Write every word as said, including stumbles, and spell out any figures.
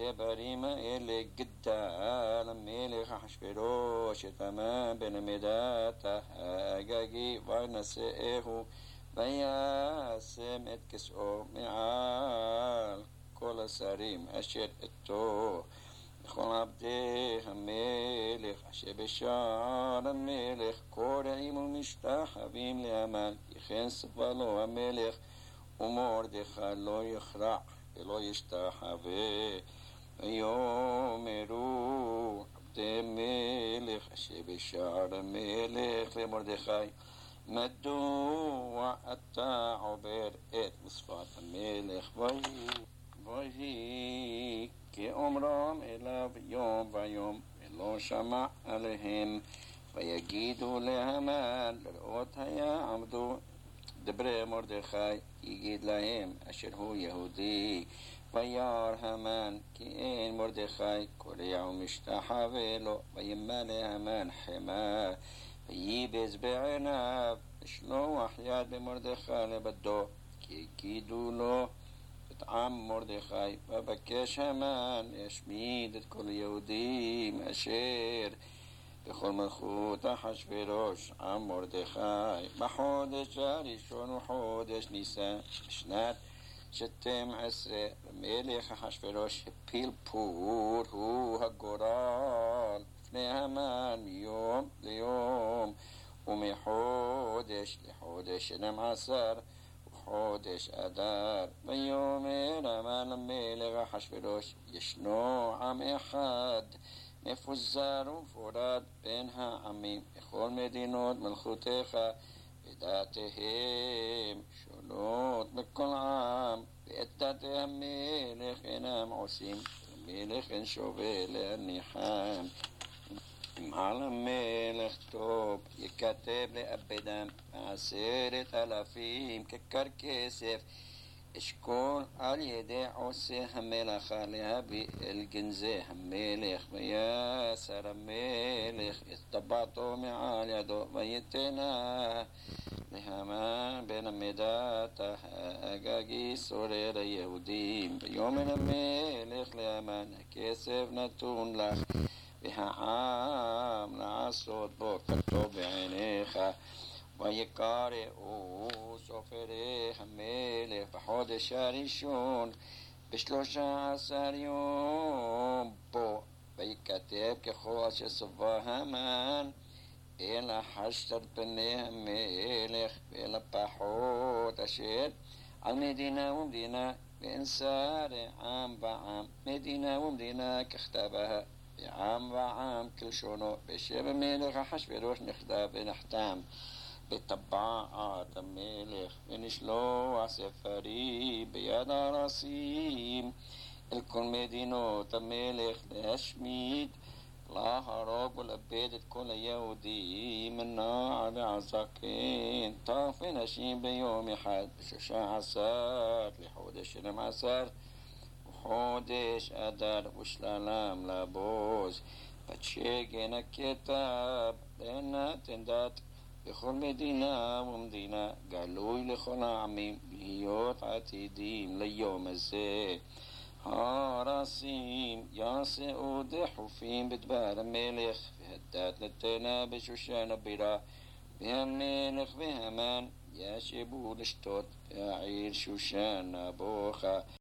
הדברים האלה גדל המלך אחשוורוש את המן בן המדת האגגי ונשאהו וישם את כסאו מעל כל השרים אשר איתו וכל עבדי המלך אשר בשער המלך קוראים ומשתחווים להמן וכן סבה לו המלך ומרדכי לא יכרע ולא ישתחווה ויאמרו עבדי מלך אשר בשער המלך למרדכי מדוע אתה עובר את משפט המלך ויהי כאומרם אליו יום ויום ולא שמע עליהם ויגידו להמן לראות היה עמדו דברי מרדכי יגיד להם אשר הוא יהודי וירא המן כי אין מרדכי קורע ומשתחווה לו וימלא המן חמה וייבז בעיניו לשלוח יד במרדכי לבדו כי יגידו לו את עם מרדכי ובקש המן להשמיד את כל היהודים אשר בכל מלכות אחשוורוש עם מרדכי בחודש הראשון וחודש ניסן בשנת שתים עשרה המלך אחשוורוש הפיל פור הוא הגורל לפני המן מיום ליום ומחודש לחודש שנים עשר וחודש אדר ויאמר המן למלך אחשוורוש ישנו עם אחד מפוזר ומפורד בין העמים בכל מדינות מלכותך ודעתיהם שונות בכל עם ואת דעתי המלך אינם עושים המלך אין שווה להניחם אם על המלך טוב יכתב לאבדם עשרת אלפים ככר כסף אשכול על ידי עושה המלאכה להביא אל גנזי המלך ויסר המלך את טבעתו מעל ידו ויתנה להמן בן המדת האגגי סורר היהודים ויאמר המלך להמן הכסף נתון לך והעם לעשות בו כטוב בעיניך ויקראו סופרי המלך בחודש הראשון בשלושה עשר יום בו ויקטב ככל שסבה המן אלא חשת פני המלך ואל הפחות אשר על מדינה ומדינה ואין שרי עם ועם מדינה ומדינה ככתבה ועם ועם כלשונו בשם המלך אחשוורוש נכתב ונחתם בטבעת המלך ונשלוח ספרי ביד הרסים אל כל מדינות המלך להשמיד להרוג ולאבד את כל היהודים הנער והזקן טף ונשים ביום אחד בשישה עשר לחודש שנים עשר וחודש אדר ושללם לבוז בת שגן הכתב לנתן דת בכל מדינה ומדינה גלוי לכל העמים להיות עתידים ליום הזה הרסים יעשו דחופים בדבר המלך והדת נתנה בשושן הבירה והמלך והמן ישבו לשתות והעיר שושן הבוכה